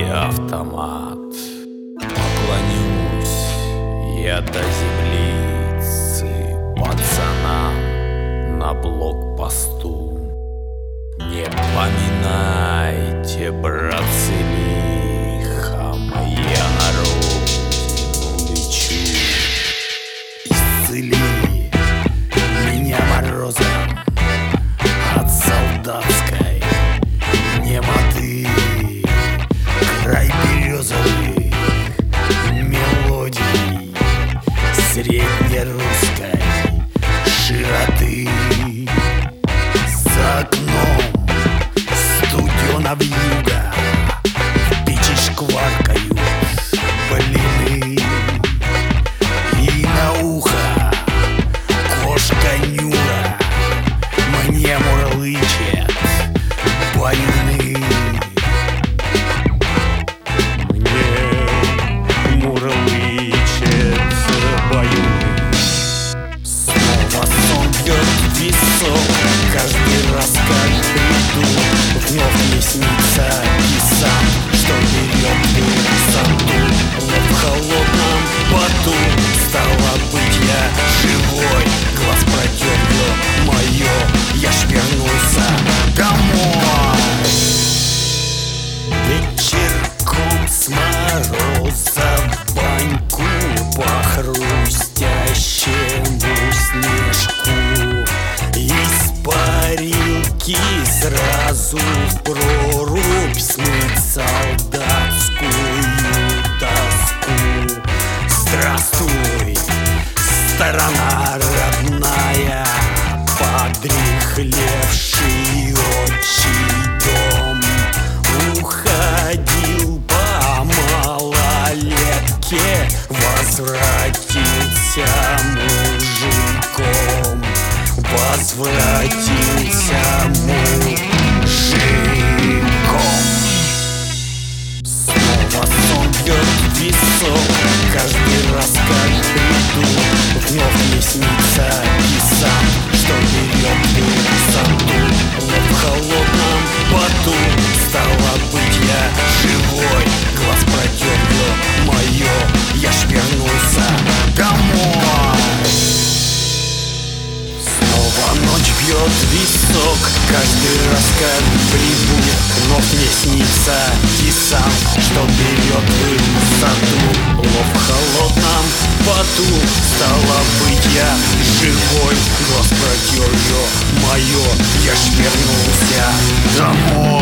автомат. Поклонюсь я до землицы пацанам на блокпосту. Не поминайте, братцы, лихо, я на родину лечу. Исцели меня морозом от солдатской немоты, край березовых мелодий среднерусской широты. За окном студено вьюга, в печи шкваркают блины, и на ухо кошка Нюра мне мурлычет баюны. Мне мурлычет баюны. Снова сон бьет в висок, каждый раз, как приду, вновь мне снится и сам, что берет высоту. Но в холодном поту стало быть я живой, глаз протер мое, я ж вернулся домой. Вечерком с мороза в баньку по хрустящему снежку, из парилки сразу в прорубь смыть солдатскую тоску. Здравствуй, сторона родная, подряхлевший отчий дом. Уходил по малолетке, возвратился мужиком. Возвратился мужиком. Снова сон бьет в висок, каждый раз, как приду, вновь мне снится и сам, что берет высоту. Но в холодном поту стало быть я живой, глаз протер мое, я ж вернулся домой. Ночь бьет висок, каждый раз, как приду, вновь мне снится и сам, что берет высоту. В холодном поту стало быть я живой, глаз протер мое, я ж вернулся домой.